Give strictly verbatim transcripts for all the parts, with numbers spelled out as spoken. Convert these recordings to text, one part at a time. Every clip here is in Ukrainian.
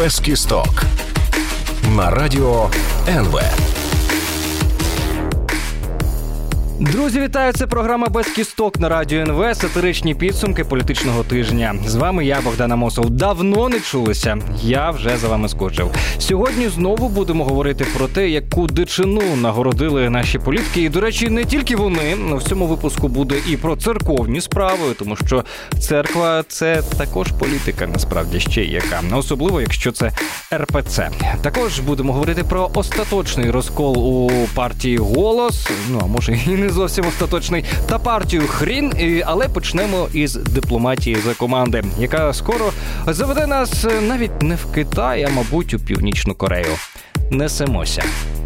Без кісток на радіо ен ве. Друзі, вітаю! Це програма «Без кісток» на радіо ен ве, сатиричні підсумки політичного тижня. З вами я, Богдан Амосов. Давно не чулися, я вже за вами скучив. Сьогодні знову будемо говорити про те, яку дичину нагородили наші політики. І, до речі, не тільки вони. В цьому випуску буде і про церковні справи, тому що церква – це також політика, насправді, ще яка. Особливо, якщо це ер пе це. Також будемо говорити про остаточний розкол у партії «Голос», ну, а може і не зовсім остаточний, та партію «Хрін», але почнемо із дипломатії за команди, яка скоро заведе нас навіть не в Китай, а, мабуть, у Північну Корею. Несемося.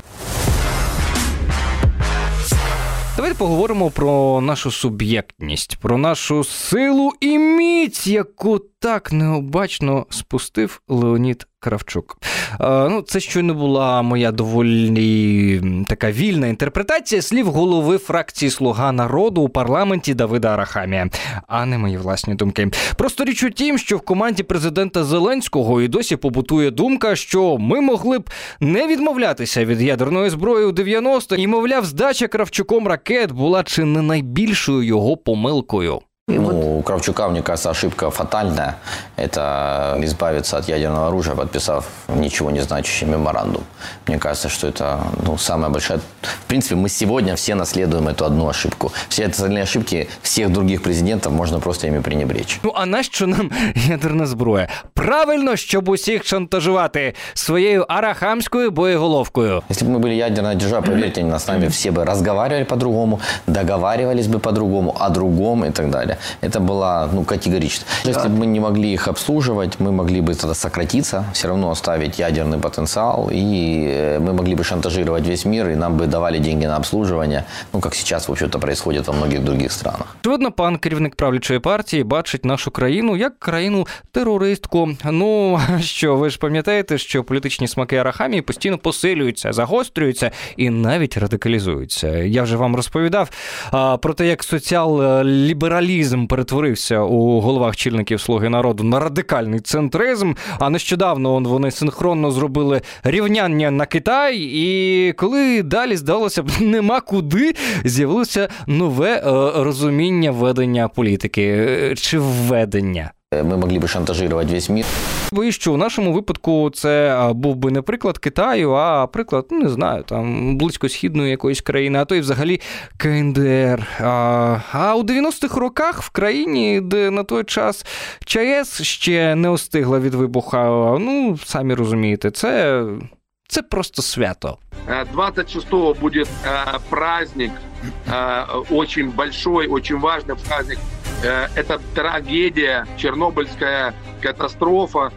Давайте поговоримо про нашу суб'єктність, про нашу силу і міць, яку так необачно спустив Леонід Кравчук. Е, ну, це щойно була моя доволі така вільна інтерпретація слів голови фракції «Слуга народу» у парламенті Давида Арахамія, а не мої власні думки. Просто річ у тім, що в команді президента Зеленського і досі побутує думка, що ми могли б не відмовлятися від ядерної зброї у дев'яностих, і, мовляв, здача Кравчуком ракет була чи не найбільшою його помилкою. Ну, у Кравчука, мне кажется, ошибка фатальная. Это избавиться от ядерного оружия, подписав ничего не значащий меморандум. Мне кажется, что это ну, самая большая... В принципе, мы сегодня все наследуем эту одну ошибку. Все остальные ошибки всех других президентов можно просто ими пренебречь. Ну, а нащо нам ядерна зброя? Правильно, щоб усіх шантажувати своєю арахамською боєголовкою. Если бы мы были ядерная держава, поверьте, с нами все бы разговаривали по-другому, договаривались бы по-другому, о другом и так далее. Это было ну, категорично. Если бы мы не могли их обслуживать, мы могли бы тогда сократиться, все равно оставить ядерный потенциал, и мы могли бы шантажировать весь мир, и нам бы давали деньги на обслуживание, ну, как сейчас, в общем-то, происходит во многих других странах. Очевидно, пан керівник правлячої партії бачить нашу країну як країну-терористку. Ну, що, ви ж пам'ятаєте, що політичні смаки Арахамії постійно посилюються, загострюються і навіть радикалізуються. Я вже вам розповідав а, про те, як соціал-лібералізм перетворився у головах чільників «Слуги народу» на радикальний центризм, а нещодавно вони синхронно зробили рівняння на Китай, і коли далі, здалося б, нема куди, з'явилося нове е, розуміння ведення політики, чи введення. Ми могли б шантажувати весь мир. Боюсь, що у нашому випадку це був би не приклад Китаю, а приклад, ну, не знаю, там, близькосхідної якоїсь країни, а то й взагалі ка ен де ер. А, а у дев'яностих роках в країні, де на той час ЧАЕС ще не остигла від вибуха, ну, самі розумієте, це, це просто свято. двадцать шестого будет э, праздник, э, очень большой, очень важный праздник. Э, это трагедия, Чернобыльская катастрофа.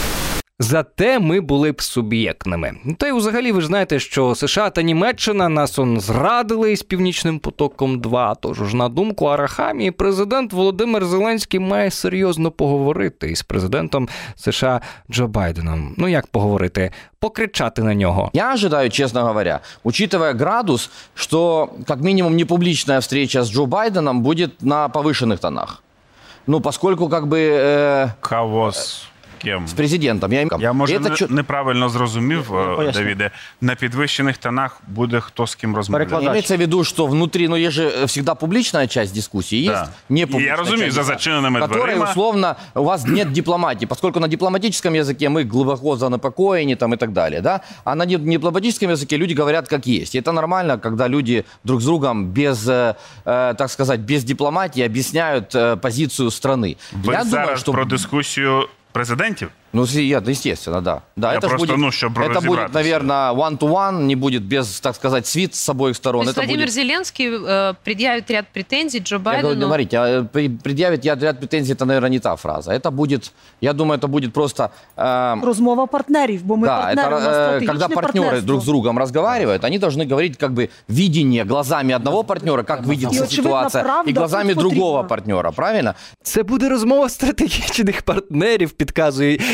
Зате ми були б суб'єктними. Та й взагалі ви ж знаєте, що США та Німеччина нас он зрадили із «Північним потоком-два». Тож ж, на думку Арахамії, президент Володимир Зеленський має серйозно поговорити із президентом США Джо Байденом. Ну як поговорити? Покричати на нього. Я ожидаю, честно говоря, учитывая градус, что как минимум непубличная встреча с Джо Байденом будет на повышенных тонах. Ну, поскольку как бы... Э... Кого с кем? З президентом. Я, Я може, це... не, неправильно зрозумів, ну, Давіде. На підвищених тонах буде хто з ким розмовляти. Имеется в виду, что внутри, ну, есть же всегда публичная часть дискуссии, да. есть непубличная Я разумею, часть, за зачиненными которая, дверима. условно, у вас нет дипломатии, поскольку на дипломатическом языке мы глубоко занепокоены там, и так далее, да? А на дипломатическом языке люди говорят как есть. И это нормально, когда люди друг с другом без, э, так сказать, без дипломатии объясняют э, позицию страны. Ви Я зараз думаю, что... про дискусію президентів? Ну, естественно, да. да Я это просто, будет, ну, чтобы это будет, разобраться. наверное, one-to-one, не будет без, так сказать, свит с обоих сторон. То есть это Владимир будет... Зеленский э, предъявит ряд претензий Джо Байдену? Я говорю, смотрите, а предъявит ряд претензий, это, наверное, не та фраза. Это будет, я думаю, это будет просто... Э, Розмова партнерів, бо ми да, партнери, это, э, когда партнеры друг с другом разговаривают, они должны говорить как бы видение глазами одного партнера, как видится ситуация, и глазами другого партнера, правильно? Це буде розмова стратегічних партнерів, підказує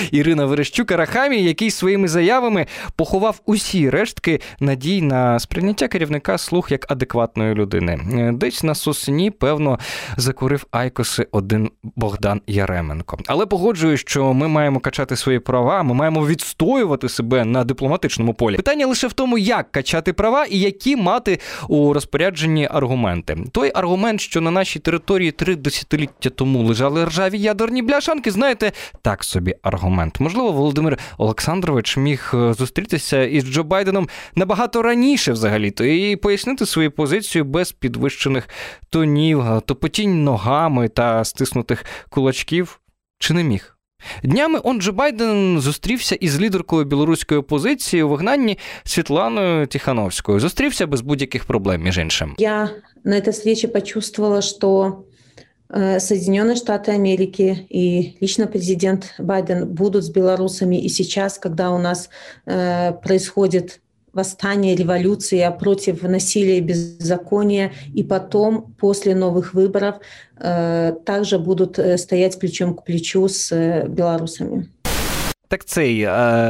Ірина Верещук-Арахамія, який своїми заявами поховав усі рештки надій на сприйняття керівника «Слуг» як адекватної людини. Десь на сосні, певно, закурив айкоси один Богдан Яременко. Але погоджую, що ми маємо качати свої права, ми маємо відстоювати себе на дипломатичному полі. Питання лише в тому, як качати права і які мати у розпорядженні аргументи. Той аргумент, що на нашій території три десятиліття тому лежали ржаві ядерні бляшанки, знаєте, так собі аргумент. Можливо, Володимир Олександрович міг зустрітися із Джо Байденом набагато раніше взагалі-то і пояснити свою позицію без підвищених тонів, топотінь ногами та стиснутих кулачків. Чи не міг? Днями он Джо Байден зустрівся із лідеркою білоруської опозиції у вигнанні Світланою Тихановською. Зустрівся без будь-яких проблем, між іншим. Я на этой встрече почувствовала, что Соединенные Штаты Америки и лично президент Байден будут с белорусами и сейчас, когда у нас происходит восстание, революция против насилия и беззакония, и потом, после новых выборов, также будут стоять плечом к плечу с белорусами. Так цей,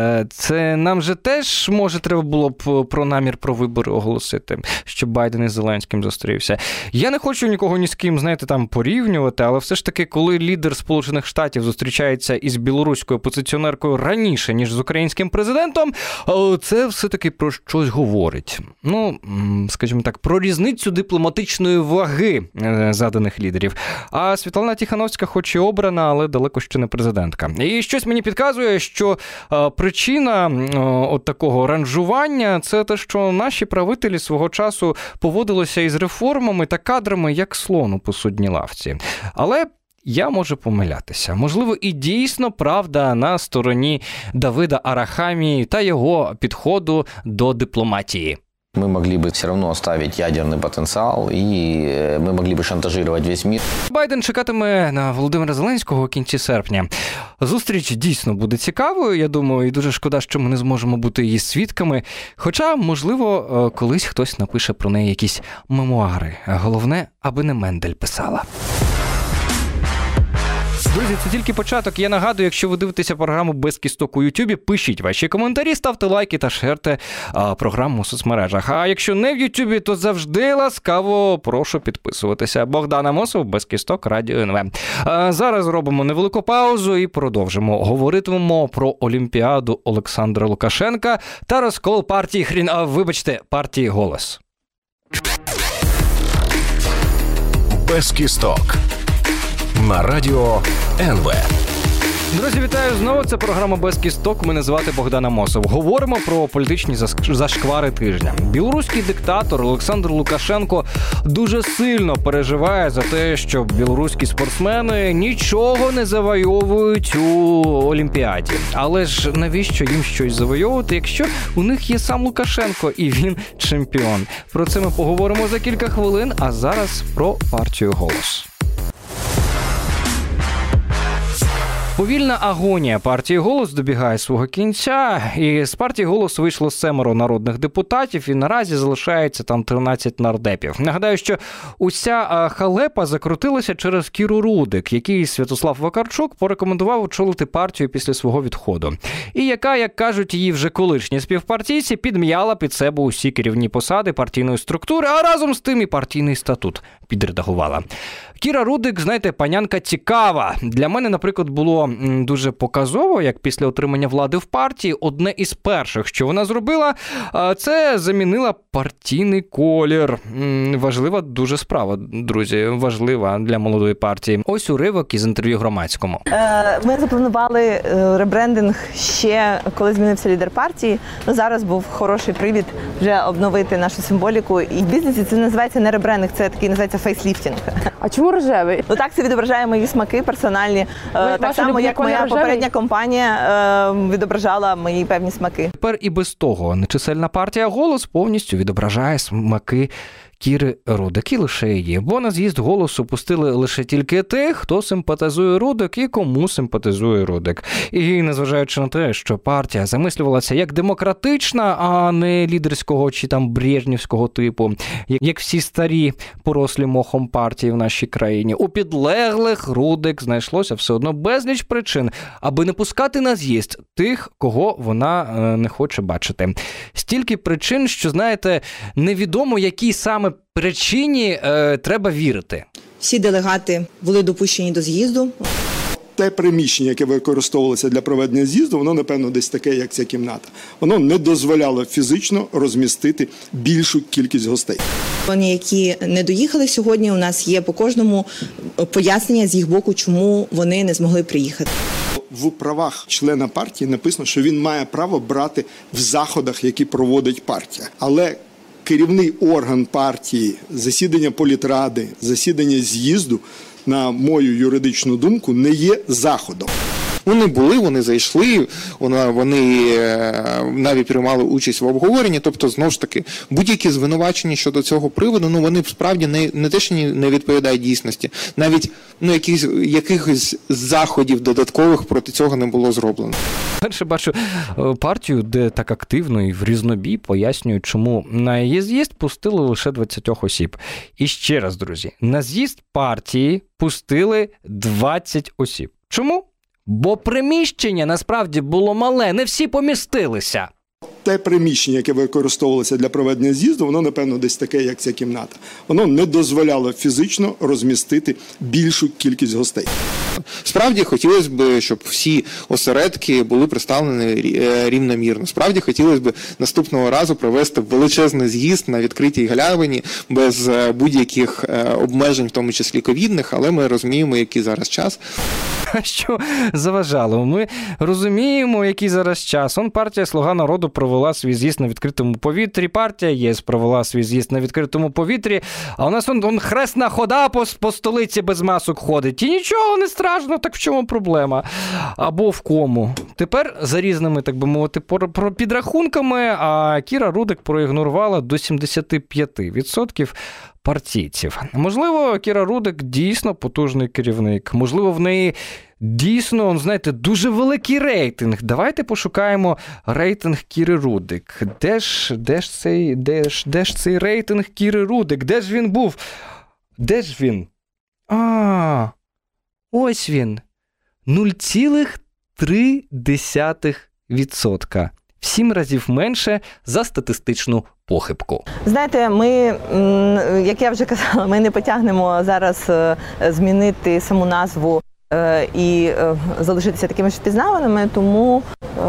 це нам же теж, може, треба було б про намір про вибори оголосити, щоб Байден із Зеленським зустрівся. Я не хочу нікого ні з ким, знаєте, там порівнювати, але все ж таки, коли лідер Сполучених Штатів зустрічається із білоруською опозиціонеркою раніше, ніж з українським президентом, це все-таки про щось говорить. Ну, скажімо так, про різницю дипломатичної ваги заданих лідерів. А Світлана Тихановська хоч і обрана, але далеко ще не президентка. І щось мені підказує, що а, причина а, от такого ранжування – це те, що наші правителі свого часу поводилися із реформами та кадрами, як слон у посудній лавці. Але я можу помилятися. Можливо, і дійсно правда на стороні Давида Арахамії та його підходу до дипломатії. Мы могли бы все равно оставить ядерный потенциал, и мы могли бы шантажировать весь мир. Байден чекатиме на Володимира Зеленського у кінці серпня. Зустріч дійсно буде цікавою, я думаю, і дуже шкода, що ми не зможемо бути її свідками. Хоча, можливо, колись хтось напише про неї якісь мемуари. Головне, аби не Мендель писала. Друзі, це тільки початок. Я нагадую, якщо ви дивитеся програму «Без кісток» у Ютубі, пишіть ваші коментарі, ставте лайки та шерте а, програму у соцмережах. А якщо не в Ютубі, то завжди ласкаво прошу підписуватися. Богдан Амосов, «Без кісток», Радіо ен ве. А, зараз робимо невелику паузу і продовжимо. Говоритимемо про Олімпіаду Олександра Лукашенка та розкол партії Хрін... А, вибачте, партії «Голос». «Без кісток» на Радіо ен ве. Друзі, вітаю знову. Це програма «Без кісток». Мене звати Богдан Амосов. Говоримо про політичні зашквари тижня. Білоруський диктатор Олександр Лукашенко дуже сильно переживає за те, що білоруські спортсмени нічого не завойовують у Олімпіаді. Але ж навіщо їм щось завойовувати, якщо у них є сам Лукашенко і він чемпіон? Про це ми поговоримо за кілька хвилин, а зараз про партію «Голос». Повільна агонія партії «Голос» добігає свого кінця, і з партії «Голос» вийшло семеро народних депутатів, і наразі залишається там тринадцять нардепів. Нагадаю, що уся халепа закрутилася через Кіру Рудик, який Святослав Вакарчук порекомендував очолити партію після свого відходу. І яка, як кажуть її вже колишні співпартійці, підм'яла під себе усі керівні посади партійної структури, а разом з тим і партійний статут підредагувала. Кіра Рудик, знаєте, панянка цікава. Для мене, наприклад, було дуже показово, як після отримання влади в партії одне із перших, що вона зробила, це замінила партійний колір. Важлива дуже справа, друзі, важлива для молодої партії. Ось уривок із інтерв'ю Громадському. Ми запланували ребрендинг ще, коли змінився лідер партії. Ну, зараз був хороший привід вже обновити нашу символіку. І в бізнесі це називається не ребрендинг, це такий називається фейсліфтинг. А чому рожевий? Ну так, це відображає мої смаки персональні. Ви, так само, як моя рожевий? Попередня компанія е, відображала мої певні смаки. Тепер і без того нечисельна партія «Голос» повністю відображає смаки Кіри Рудик, і лише її. Бо на з'їзд «Голосу» пустили лише тільки тих, хто симпатизує Рудик і кому симпатизує Рудик. І незважаючи на те, що партія замислювалася як демократична, а не лідерського чи там брежнівського типу, як всі старі порослі мохом партії в нашій країні, у підлеглих Рудик знайшлося все одно безліч причин, аби не пускати на з'їзд тих, кого вона не хоче бачити. Стільки причин, що, знаєте, невідомо, якій саме причині е, треба вірити. Всі делегати були допущені до з'їзду. Те приміщення, яке використовувалося для проведення з'їзду, воно, напевно, десь таке, як ця кімната. Воно не дозволяло фізично розмістити більшу кількість гостей. Вони, які не доїхали сьогодні, у нас є по кожному пояснення з їх боку, чому вони не змогли приїхати. В правах члена партії написано, що він має право брати в заходах, які проводить партія. Але керівний орган партії, засідання політради, засідання з'їзду, на мою юридичну думку, не є заходом. Вони були, вони зайшли, вони навіть приймали участь в обговоренні, тобто, знову ж таки, будь-які звинувачення щодо цього приводу, ну, вони справді не, не те, що не відповідають дійсності, навіть ну, якихось, якихось заходів додаткових проти цього не було зроблено. Перше бачу партію, де так активно і в різнобій пояснюють, чому на її з'їзд пустили лише двадцять осіб. І ще раз, друзі, на з'їзд партії пустили двадцять осіб. Чому? Бо приміщення насправді було мале, не всі помістилися. Те приміщення, яке використовувалося для проведення з'їзду, воно, напевно, десь таке, як ця кімната. Воно не дозволяло фізично розмістити більшу кількість гостей. Справді хотілося б, щоб всі осередки були представлені рівномірно. Справді хотілося б наступного разу провести величезний з'їзд на відкритій галявині без будь-яких обмежень, в тому числі ковідних, але ми розуміємо, який зараз час. А що заважало? Ми розуміємо, який зараз час. Он партія «Слуга народу» провела свій з'їзд на відкритому повітрі, партія ЄС провела свій з'їзд на відкритому повітрі, а у нас он, он хресна хода по, по столиці без масок ходить. І нічого не страшно, так в чому проблема? Або в кому? Тепер за різними, так би мовити, про підрахунками, а Кіра Рудик проігнорувала до сімдесят п'ять відсотків партійців. Можливо, Кіра Рудик дійсно потужний керівник. Можливо, в неї дійсно, знаєте, дуже великий рейтинг. Давайте пошукаємо рейтинг Кіри Рудик. Де ж, де ж цей, де ж, де ж цей рейтинг Кіри Рудик? Де ж він був? Де ж він? А, ось він. нуль цілих три десятих відсотка. В сім разів менше за статистичну похибку. Знаєте, ми, як я вже казала, ми не потягнемо зараз змінити саму назву і залишитися такими ж впізнаваними, тому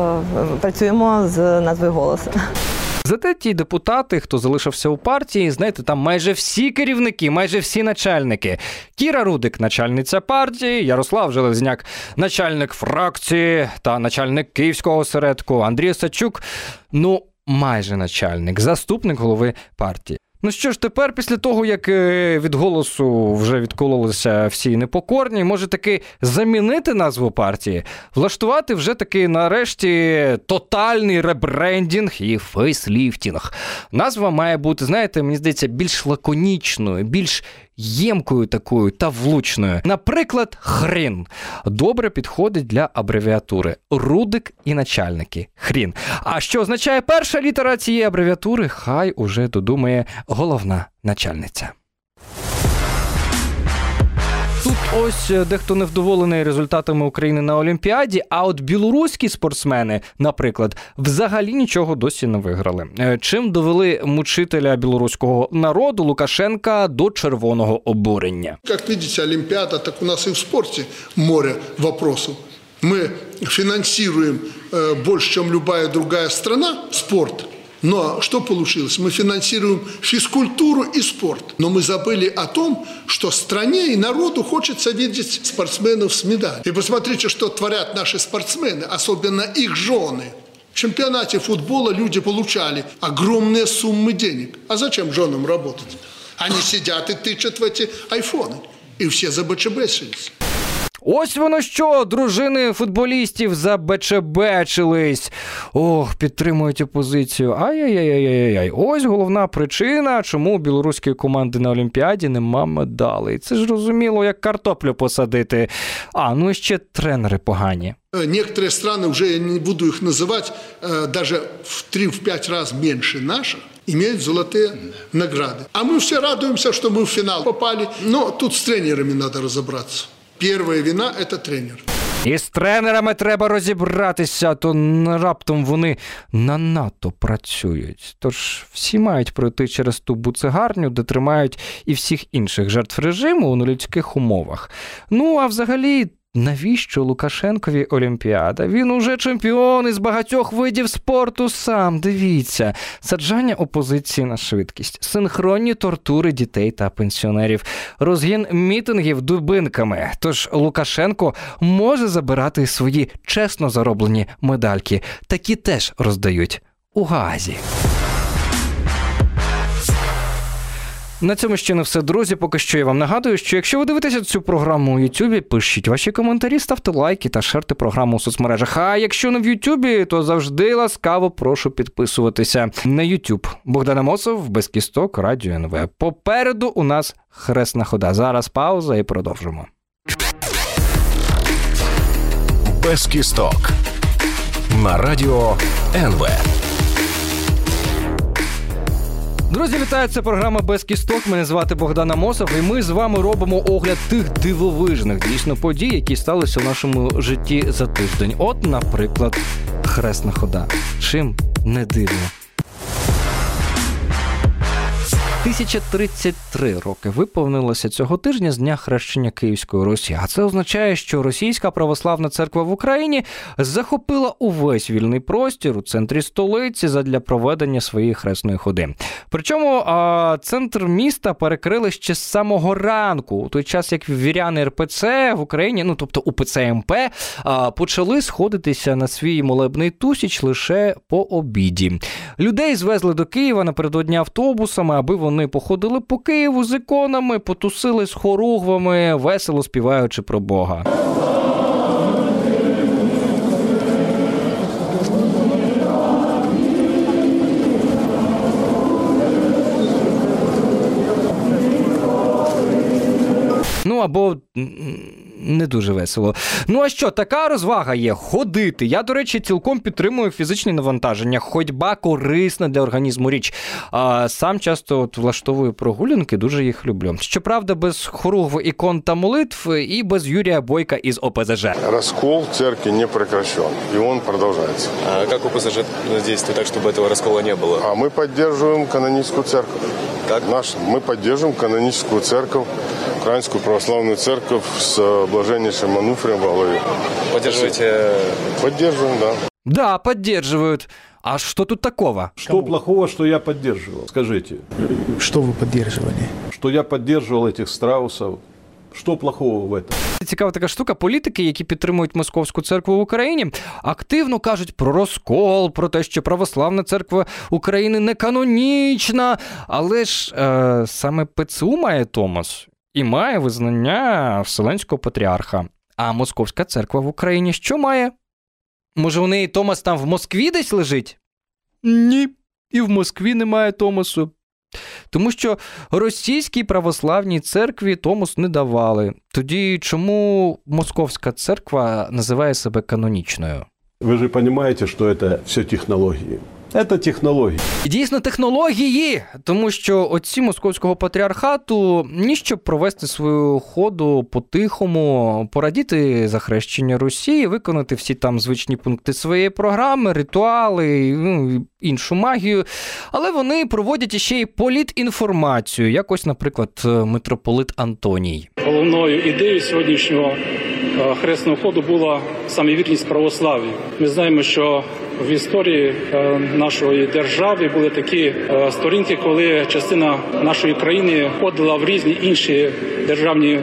працюємо з назвою «Голосу». Зате ті депутати, хто залишився у партії, знаєте, там майже всі керівники, майже всі начальники. Кіра Рудик – начальниця партії, Ярослав Железняк – начальник фракції та начальник Київського осередку, Андрій Сачук – ну, майже начальник, заступник голови партії. Ну що ж, тепер, після того, як від «Голосу» вже відкололися всі непокорні, може таки замінити назву партії, влаштувати вже таки нарешті тотальний ребрендінг і фейсліфтінг. Назва має бути, знаєте, мені здається, більш лаконічною, більш ємкою такою та влучною. Наприклад, хрін. Добре підходить для абревіатури. Рудик і начальники. Хрін. А що означає перша літера цієї абревіатури, хай уже додумає головна начальниця. Тут ось дехто невдоволений результатами України на Олімпіаді, а от білоруські спортсмени, наприклад, взагалі нічого досі не виграли. Чим довели мучителя білоруського народу Лукашенка до червоного обурення. Як бачите, Олімпіада, так у нас і в спорті море вопросів. Ми фінансуємо більше, ніж будь-яка інша країна, спорт. Но что получилось? Мы финансируем физкультуру и спорт. Но мы забыли о том, что стране и народу хочется видеть спортсменов с медалью. И посмотрите, что творят наши спортсмены, особенно их жены. В чемпионате футбола люди получали огромные суммы денег. А зачем женам работать? Они сидят и тычат в эти айфоны. И все забочебесились. Ось воно що, дружини футболістів забечебечились. Ох, підтримують опозицію. Ай-яй-яй-яй-яй. Ось головна причина, чому у білоруської команди на Олімпіаді нема медалей. Це ж розуміло, як картоплю посадити. А, ну і ще тренери погані. Некоторые страны, уже я не буду их называть, даже в три-пять раз меньше наших, имеют золотые награды. А мы все радуемся, что мы в финал попали. Но тут с тренерами надо разобраться. Первая вина – это тренер. І з тренерами треба розібратися, то раптом вони на НАТО працюють. Тож всі мають пройти через ту буцегарню, де тримають і всіх інших жертв режиму у нелюдських умовах. Ну, а взагалі, навіщо Лукашенкові Олімпіада? Він уже чемпіон із багатьох видів спорту сам. Дивіться. Саджання опозиції на швидкість, синхронні тортури дітей та пенсіонерів, розгін мітингів дубинками. Тож Лукашенко може забирати свої чесно зароблені медальки. Такі теж роздають у Гаазі. На цьому ще не все, друзі. Поки що я вам нагадую, що якщо ви дивитеся цю програму у Ютубі, пишіть ваші коментарі, ставте лайки та шерте програму у соцмережах. А якщо не в Ютубі, то завжди ласкаво прошу підписуватися на Ютуб. Богдан Амосов, Без кісток, Радіо ен ве. Попереду у нас хресна хода. Зараз пауза і продовжимо. Без кісток. На Радіо ен ве. Друзі, вітаю, це програма «Без кісток». Мене звати Богдан Амосов, і ми з вами робимо огляд тих дивовижних, дійсно, подій, які сталися в нашому житті за тиждень. От, наприклад, хресна хода. Чим не дивно. тисяча тридцять три роки виповнилося цього тижня з дня хрещення Київської Русі. А це означає, що Російська православна церква в Україні захопила увесь вільний простір у центрі столиці задля проведення своєї хресної ходи. Причому а, центр міста перекрили ще з самого ранку, у той час як віряни ер пе це в Україні, ну тобто у пе це ем пе, а, почали сходитися на свій молебний тусіч лише по обіді. Людей звезли до Києва напередодні автобусами, аби вони Вони походили по Києву з іконами, потусили з хоругвами, весело співаючи про Бога. Ну, або не дуже весело. Ну, а що, така розвага є – ходити. Я, до речі, цілком підтримую фізичні навантаження. Ходьба корисна для організму річ. А сам часто от влаштовую прогулянки, дуже їх люблю. Щоправда, без хоругв, ікон та молитв і без Юрія Бойка із о пе зе же. Раскол церкви не прекращен, и он продолжается. А как о пе зе же действует так, чтобы этого раскола не было? А мы поддерживаем каноническую церковь. Так? Наш, мы поддерживаем каноническую церковь, Украинскую православную церковь с блаженнейшим Ануфрием во главе. Поддерживаете? Поддерживаем, да. Да, поддерживают. А что тут такого? Что Кому? Плохого, что я поддерживал? Скажите. Что вы поддерживали? Что я поддерживал этих страусов. Що плохого в этом? Цікава така штука. Політики, які підтримують Московську церкву в Україні, активно кажуть про розкол, про те, що православна церква України не канонічна. Але ж е, саме пе це у має Томос і має визнання Вселенського патріарха. А Московська церква в Україні що має? Може, у неї Томос там в Москві десь лежить? Ні, і в Москві немає Томосу. Тому що російській православній церкві Томос не давали. Тоді чому Московська церква називає себе канонічною? Ви ж розумієте, що це все технології. Це технології. І дійсно технології, тому що отці Московського патріархату ніщо провести свою ходу по-тихому, порадіти за хрещення Русі, виконати всі там звичні пункти своєї програми, ритуали, ну, іншу магію. Але вони проводять іще й політінформацію, як ось, наприклад, митрополит Антоній. Головною ідеєю сьогоднішнього хресного ходу була саме вірність православ'ю. Ми знаємо, що в історії нашої держави були такі сторінки, коли частина нашої країни входила в різні інші державні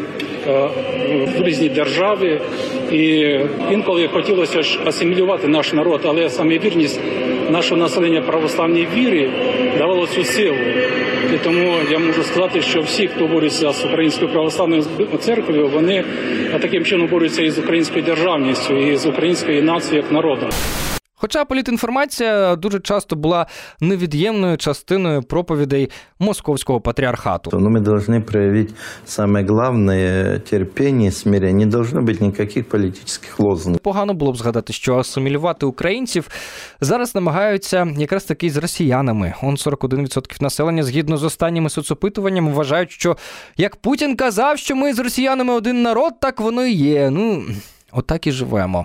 в різні держави, і інколи хотілося ж асимілювати наш народ, але саме вірність нашого населення православній вірі давало цю силу. І тому я можу сказати, що всі, хто бореться з Українською православною церквою, вони таким чином борються і з українською державністю, і з українською нацією як народом. Хоча політінформація дуже часто була невід'ємною частиною проповідей Московського патріархату. Ну, мы должны проявить самое главное – терпение, смирение. Не должно быть никаких политических лозунгов. Погано було б згадати, що асимілювати українців зараз намагаються якраз таки з росіянами. Он сорок один відсоток населення, згідно з останніми соцопитуваннями, вважають, що як Путін казав, що ми з росіянами один народ, так воно і є. Ну, отак і живемо.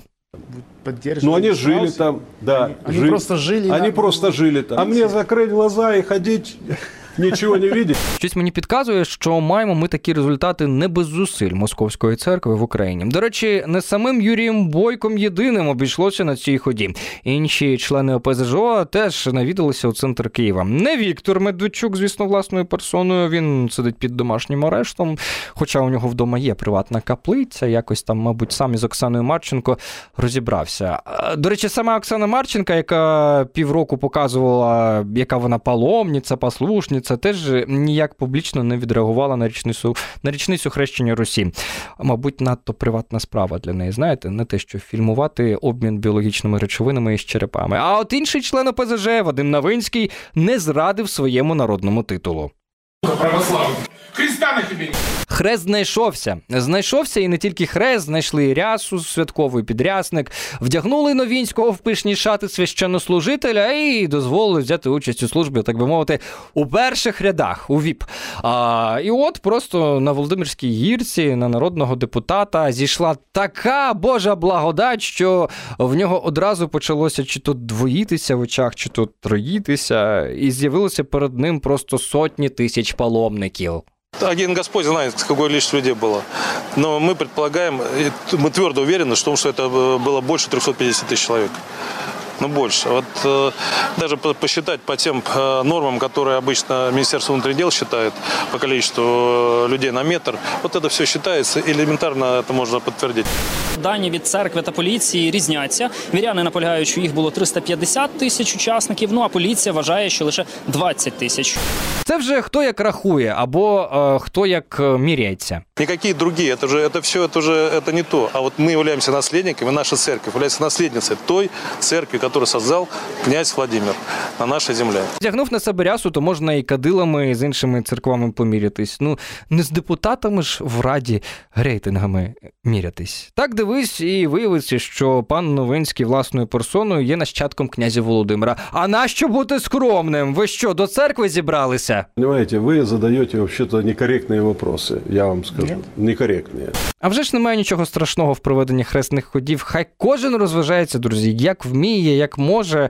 Ну, они жили там, да. Они жили. просто жили. Они да. просто жили там. А мне закрыть глаза и ходить, нічого не видеть. Щось мені підказує, що маємо ми такі результати не без зусиль Московської церкви в Україні. До речі, не самим Юрієм Бойком єдиним обійшлося на цій ході. Інші члени О Пе Зе Же О теж навідалися у центр Києва. Не Віктор Медведчук, звісно, власною персоною, він сидить під домашнім арештом, хоча у нього вдома є приватна каплиця, якось там, мабуть, сам із Оксаною Марченко розібрався. До речі, сама Оксана Марченко, яка півроку показувала, яка вона паломниця, послушниця, це теж ніяк публічно не відреагувала на річницю, на річницю хрещення Русі. Мабуть, надто приватна справа для неї, знаєте, не те, що фільмувати обмін біологічними речовинами із черепами. А от інший член О Пе Зе Же, Вадим Новинський, не зрадив своєму народному титулу. Православний. Христа на тобі! Хрест знайшовся. Знайшовся і не тільки хрест, знайшли рясу, святковий підрясник, вдягнули Новінського в пишні шати священнослужителя і дозволили взяти участь у службі, так би мовити, у перших рядах, у віп. А, і от просто на Володимирській гірці, на народного депутата зійшла така Божа благодать, що в нього одразу почалося чи то двоїтися в очах, чи то троїтися, і з'явилося перед ним просто сотні тисяч паломників. Один Господь знает, какое количество людей было. Но мы предполагаем, мы твердо уверены, что это было больше трехсот пятидесяти тысяч человек. Ну, больше. Вот э, даже посчитать по тем э, нормам, которые обычно Министерство внутренних дел считает по количеству э, людей на метр, вот это все считается, элементарно это можно подтвердить. Дані від церкви та поліції різняться. Віряни наполягають, що їх було триста п'ятдесят тисяч учасників, ну а поліція вважає, що лише двадцять тисяч. Це вже хто як рахує, або е, хто як міряється. Никакие другие, это же это все, это уже это не то. А вот мы являемся наследниками, наша церковь является наследницей той церкви, которую создал князь Владимир на нашей земле. Вдягнув на себе рясу, то можна і кадилами, і з іншими церквами помірятись. Ну, не з депутатами ж в Раді рейтингами мірятись. Так дивись, і виявиться, що пан Новинський власною персоною є нащадком князя Володимира. А нащо бути скромним? Ви що, до церкви зібралися? Понимаете, вы задаете вообще-то некорректные вопросы, я вам скажу. Некоректные. А вже ж немає нічого страшного в проведенні хресних ходів. Хай кожен розважається, друзі, як вміє, як може.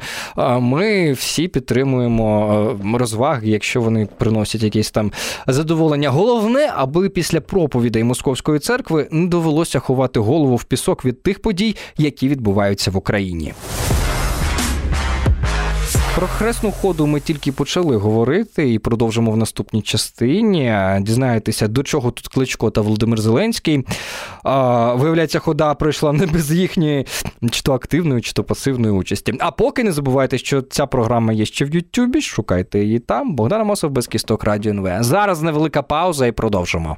Ми всі підтримуємо розваги, якщо вони приносять якесь там задоволення. Головне, аби після проповідей Московської церкви не довелося ховати голову в пісок від тих подій, які відбуваються в Україні. Про хресну ходу ми тільки почали говорити і продовжимо в наступній частині. Дізнаєтеся, до чого тут Кличко та Володимир Зеленський. А, виявляється, хода пройшла не без їхньої чи то активної, чи то пасивної участі. А поки не забувайте, що ця програма є ще в Ютубі, шукайте її там. Богдан Амосов, Без кісток, Радіо ен ве. Зараз невелика пауза і продовжимо.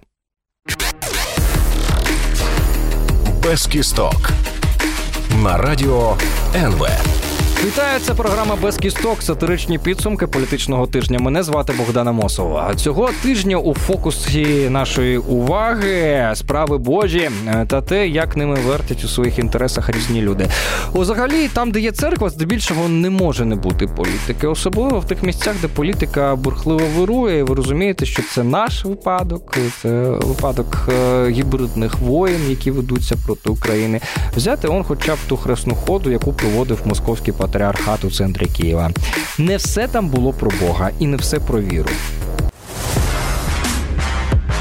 Без кісток. На Радіо ен ве. Вітаю, це програма «Без кісток», сатиричні підсумки політичного тижня. Мене звати Богдан Амосов. Цього тижня у фокусі нашої уваги справи Божі та те, як ними вертять у своїх інтересах різні люди. Взагалі, там, де є церква, здебільшого не може не бути політики. Особливо в тих місцях, де політика бурхливо вирує. І ви розумієте, що це наш випадок, це випадок гібридних воєн, які ведуться проти України. Взяти он хоча б ту хресну ходу, яку проводив московський патріархат у центрі Києва. Не все там було про Бога і не все про віру.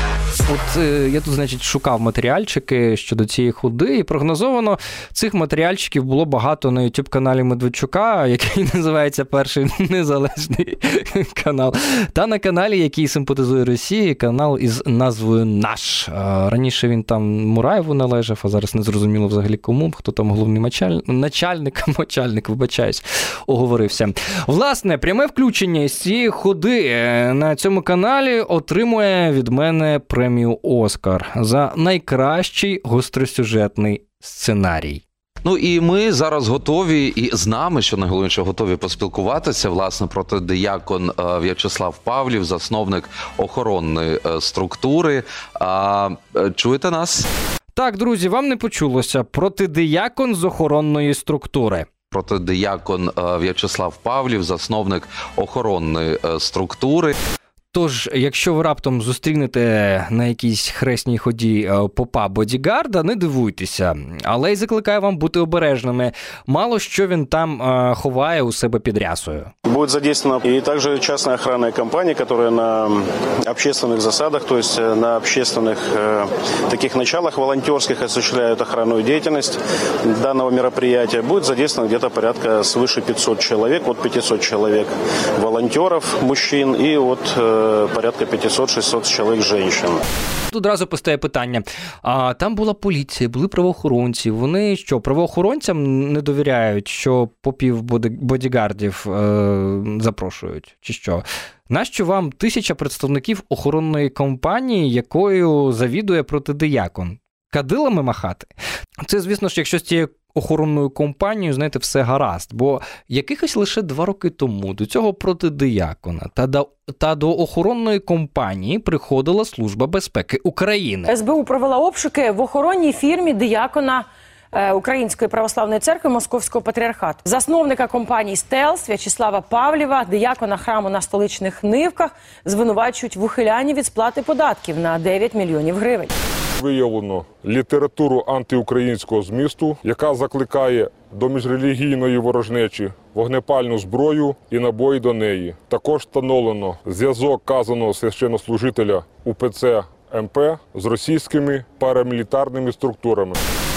От е, я тут, значить, шукав матеріальчики щодо цієї ходи, і прогнозовано цих матеріальчиків було багато на ютуб-каналі Медведчука, який називається «Перший незалежний канал», та на каналі, який симпатизує Росії, канал із назвою «Наш». Раніше він там Мураєву належав, а зараз не зрозуміло взагалі кому, хто там головний начальник, начальник, начальник, вибачаюсь, оговорився. Власне, пряме включення з цієї ходи на цьому каналі отримує від мене премію «Оскар» за найкращий гостросюжетний сценарій. Ну і ми зараз готові, і з нами, що найголовніше, готові поспілкуватися, власне, протидиякон В'ячеслав Павлів, засновник охоронної структури. А, чуєте нас? Так, друзі, вам не почулося. Протидиякон з охоронної структури. Протидиякон В'ячеслав Павлів, засновник охоронної структури. Тож, якщо ви раптом зустрінете на якійсь хресній ході попа бодігарда, не дивуйтеся, але й закликаю вам бути обережними. Мало що він там е, ховає у себе під рясою. Будет задействована и также частная охранная компания, которая на общественных засадах, то есть на общественных э, таких началах волонтерских осуществляют охранную деятельность данного мероприятия. Будет задействовано где-то порядка свыше пятьсот человек, от пятисот человек волонтеров, мужчин, и от э, порядка пятьсот-шестьсот человек женщин. Тут одразу постає питання. А там була поліція, були правоохоронці. Вони що, правоохоронцям не довіряють, що попів бодігардів е, запрошують? Чи що? Нащо вам тисяча представників охоронної компанії, якою завідує протидиякон? Кадилами махати? Це, звісно ж, якщо з цією охоронною компанією, знаєте, все гаразд. Бо якихось лише два роки тому до цього протидиякона та до, та до охоронної компанії приходила Служба безпеки України. ес бе у провела обшуки в охоронній фірмі диякона Української православної церкви Московського патріархату. Засновника компанії «Стелс» В'ячеслава Павлєва, диякона храму на Столичних Нивках, звинувачують в ухилянні від сплати податків на дев'ять мільйонів гривень. Виявлено літературу антиукраїнського змісту, яка закликає до міжрелігійної ворожнечі, вогнепальну зброю і набої до неї. Також встановлено зв'язок казаного священнослужителя у пе це ем пе з російськими парамілітарними структурами.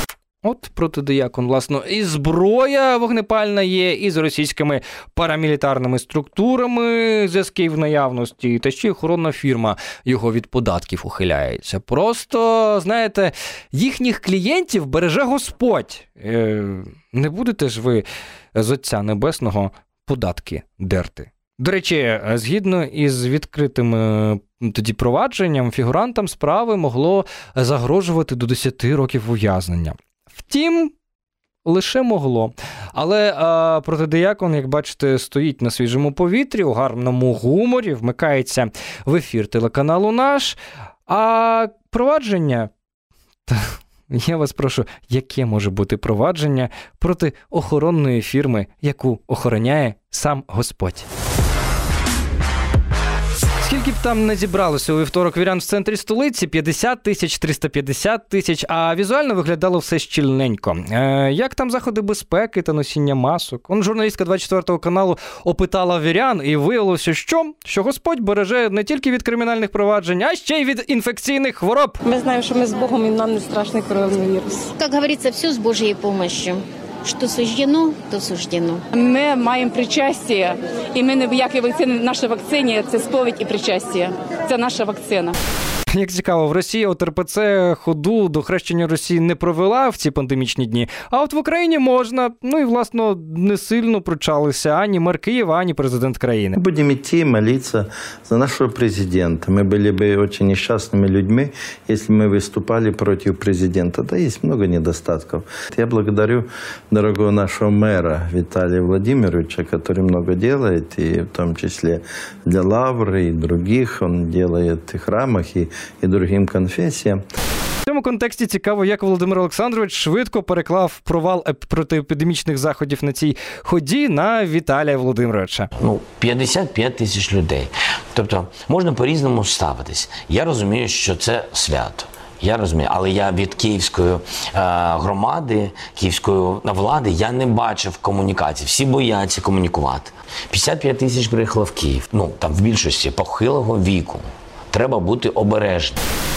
От протидиякон, власне, і зброя вогнепальна є, і з російськими парамілітарними структурами зв'язки в наявності, та ще й охоронна фірма його від податків ухиляється. Просто, знаєте, їхніх клієнтів береже Господь. Е, не будете ж ви з Отця Небесного податки дерти. До речі, згідно із відкритим тоді провадженням, фігурантам справи могло загрожувати до десяти років ув'язнення. Втім, лише могло. Але а, протидиякон, як бачите, стоїть на свіжому повітрі, у гарному гуморі, вмикається в ефір телеканалу «Наш». А провадження... Та, я вас прошу, яке може бути провадження проти охоронної фірми, яку охороняє сам Господь? Скільки б там не зібралося у вівторок вірян в центрі столиці? п'ятдесят тисяч, триста п'ятдесят тисяч, а візуально виглядало все щільненько. Е, як там заходи безпеки та носіння масок? Он журналістка двадцять четвертого каналу опитала вірян, і виявилося, що? Що Господь береже не тільки від кримінальних проваджень, а ще й від інфекційних хвороб. Ми знаємо, що ми з Богом, і нам не страшний коронавірус. Як говориться, все з Божою допомогою. Що суждено, то суждено. Ми маємо причастя, і ми ніякі вакцини, наша вакцина – це сповідь і причастя. Це наша вакцина. Як цікаво, в Росії от ер пе це ходу до хрещення Росії не провела в ці пандемічні дні, а от в Україні можна. Ну і, власне, не сильно пручалися ані мер Києва, ані президент країни. Будемо йти молитися за нашого президента. Ми були б дуже нещасними людьми, якщо ми виступали проти президента. Да, є багато недостатків. Я благодарю дорогого нашого мера Віталія Владимировича, який багато робить, і в тому числі для Лаври і других. Він робить в храмах і і другим конфесіям. В цьому контексті цікаво, як Володимир Олександрович швидко переклав провал протиепідемічних заходів на цій ході на Віталія Володимировича. Ну, п'ятдесят п'ять тисяч людей. Тобто, можна по-різному ставитись. Я розумію, що це свято. Я розумію, але я від київської е, громади, київської влади, я не бачив комунікації. Всі бояться комунікувати. п'ятдесят п'ять тисяч приїхало в Київ. Ну, там в більшості похилого віку. Треба бути обережним.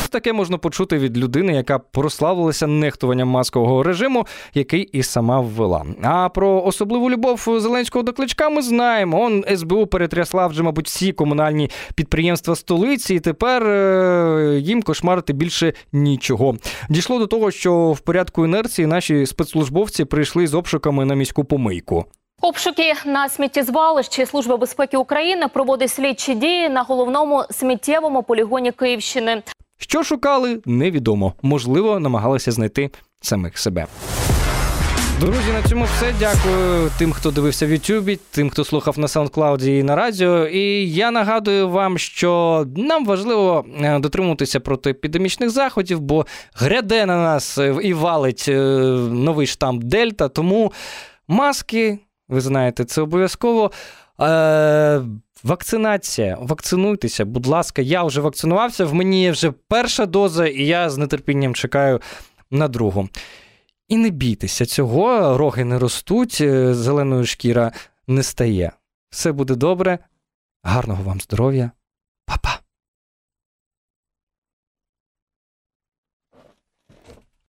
таке можна почути від людини, яка прославилася нехтуванням маскового режиму, який і сама ввела. А про особливу любов Зеленського до Кличка ми знаємо. Он ес бе у перетрясла вже, мабуть, всі комунальні підприємства столиці, і тепер е- їм кошмарити більше нічого. Дійшло до того, що в порядку інерції наші спецслужбовці прийшли з обшуками на міську помийку. Обшуки на сміттєзвалищі Служба безпеки України проводить слідчі дії на головному сміттєвому полігоні Київщини. Що шукали, невідомо. Можливо, намагалися знайти самих себе. Друзі, на цьому все. Дякую тим, хто дивився в Ютубі, тим, хто слухав на SoundCloud і на радіо. І я нагадую вам, що нам важливо дотримуватися протиепідемічних заходів, бо гряде на нас і валить новий штам Дельта. Тому маски, ви знаєте, це обов'язково. Е- Вакцинація. Вакцинуйтеся, будь ласка. Я вже вакцинувався, в мені є вже перша доза, і я з нетерпінням чекаю на другу. І не бійтеся цього, роги не ростуть, зеленою шкіра не стає. Все буде добре. Гарного вам здоров'я.